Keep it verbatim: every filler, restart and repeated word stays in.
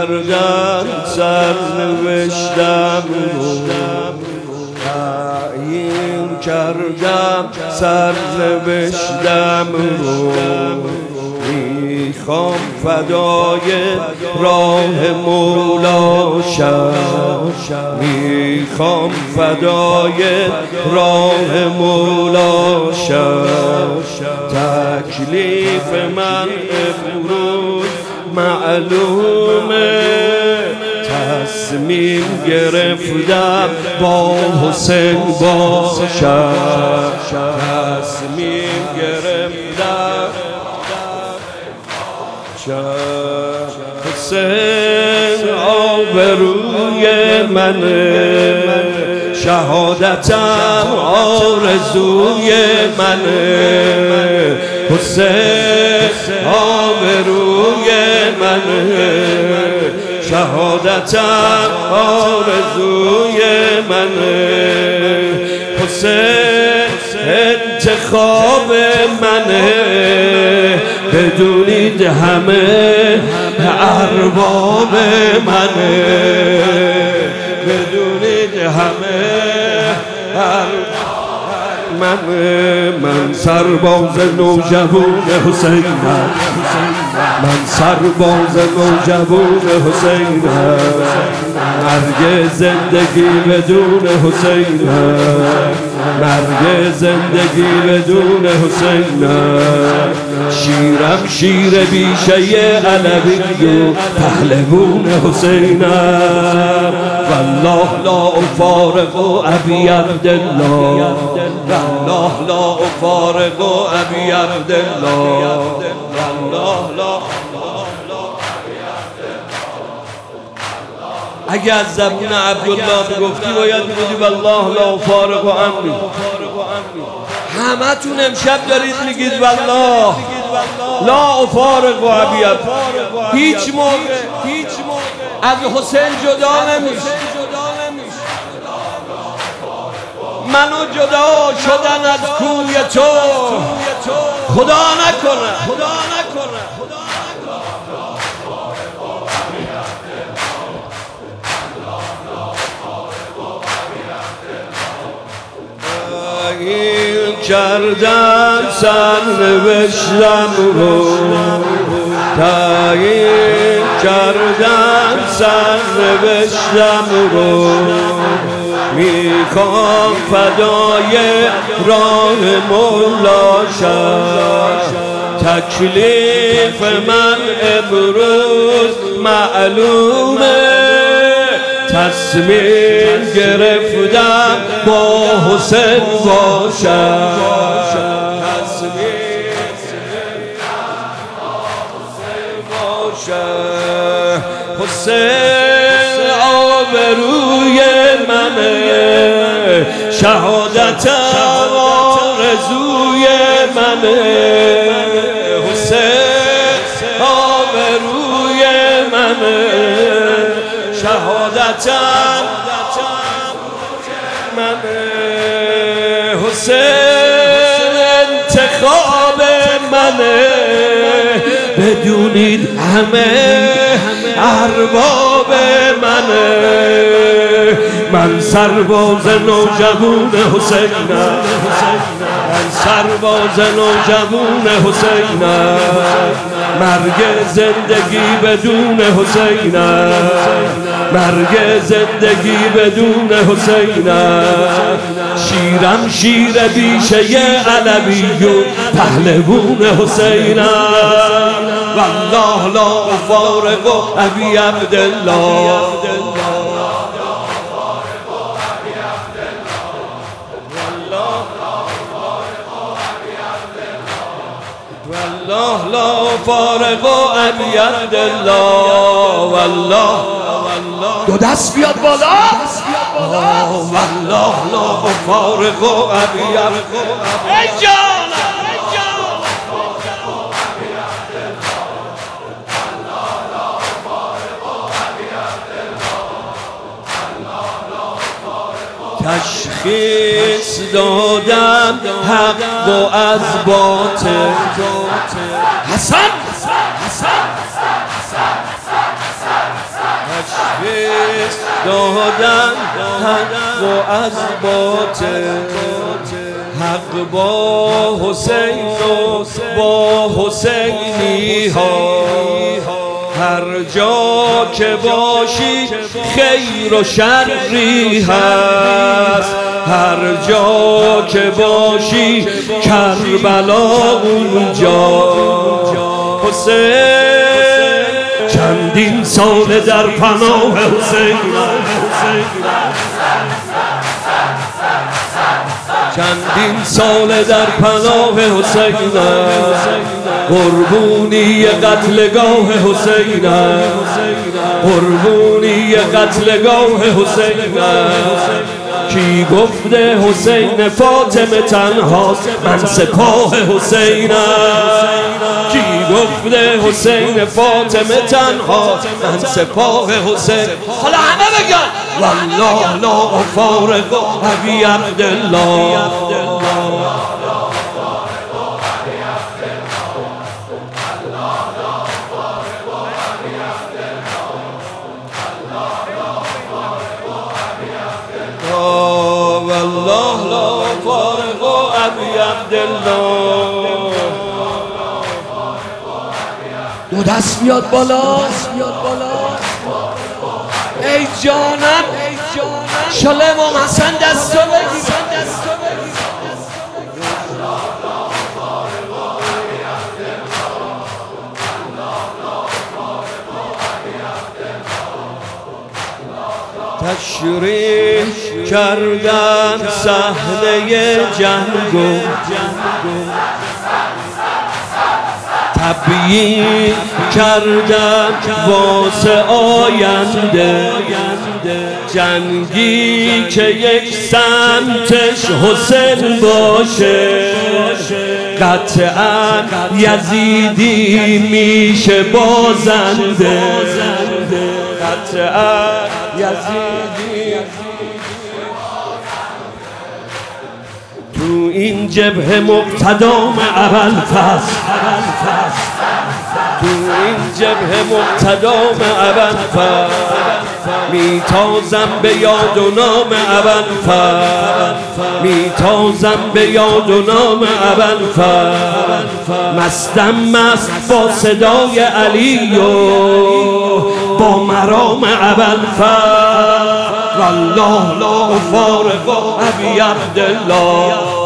کردم سرنوشتم رو، تعیین کردم سرنوشتم رو، میخوام فدای راه مولا شم، میخوام فدای راه مولا شم. تکلیف من امروز معلومه، تصمیم گرفتم با حسین باشم، تصمیم گرفتم حسین آبروی منه، شهادتم آرزوی منه، حسین آبروی منه، شهادتم آرزوی منه، حسین انتخاب منه، بدونید همه ارباب منه، بدونید همه ارباب منه. من سرباز نوجوان حسینم، من سرباز نوجوان حسینم، مرگ زندگی بدون حسینم، مرگ زندگی بدون حسینم. شیرم شیر بیشه علوی و پهلوون حسینم، والله لا افارق ابی عبدالله، والله لا افارق ابی عبدالله، والله لا. اگه از زبون عبدالله گفتی باید میگی والله لا افارق امری. همه تون امشب دارید میگید والله لا افارق ابی عبدالله، هیچ موقع از حسین جدا نمیشه. منو جدا شدن از کوی تو خدا نکنه، خدا نکنه. تعیین کردم سرنوشتم رو، تعیین کردم سرنوشتم رو، میخوام فدای راه مولا شم. تکلیف من امروز معلومه، تصمیم گرفتم با حسین باشم، تصمیم گرفتم با حسین باشم. حسین آبروی منه، شهادتم آرزوی منه، حسین آبروی منه، شهادتم منه، حسین انتخاب منه، بدونید همه ارباب منه. من سرباز نوجوان حسینم، من سرباز نوجوان حسینم، مرگ زندگی بدون حسینم، مرگ زندگی بدون حسینم. شیرم شیر بیشه علوی و پهلوون حسینم، والله لا افارق ابی عبدالله، والله لا فارق ابی عبدالله، والله دو دست بیاد بالا، والله لا فارق ابی عبدالله. ای جان تشخیص دادم حق و از باطل. حسن دادن حق و از باطل، حق با حسین و با حسینی ها. هر جا که باشی خیر و شری هست، هر جا که باشی کربلا اونجا. حسین چندین سال در پناه حسین، چندین سال در پناه حسین، قربونی قتلگاه حسین، قربونی قتلگاه حسین. کی گفته حسین فاطمه تنهاست، من سپاه حسینم. کی گفته حسین فاطمه تنهاست، من سپاه حسین. حالا همه بگن والله لا افارق ابی عبدالله. والله لا فارق ابی عبدالله. دو دست بیاد بالا، ای جانم شله امام حسن دستو بگیر. تشریح کردن صحنه جنگو، تبیین کردن واسه آینده، جنگی که یک سمتش حسین باشه، قطعا یزیدی میشه بازنده، قطعا یزیدی. تو این جبهه مقتدام ابوالفضل، تو این جبهه مقتدام ابوالفضل، میتازم به یاد و نام ابوالفضل، میتازم به یاد و نام ابوالفضل. مستم مست با صدای علی و با مرام ابوالفضل. والله لا افارق ابی عبدالله.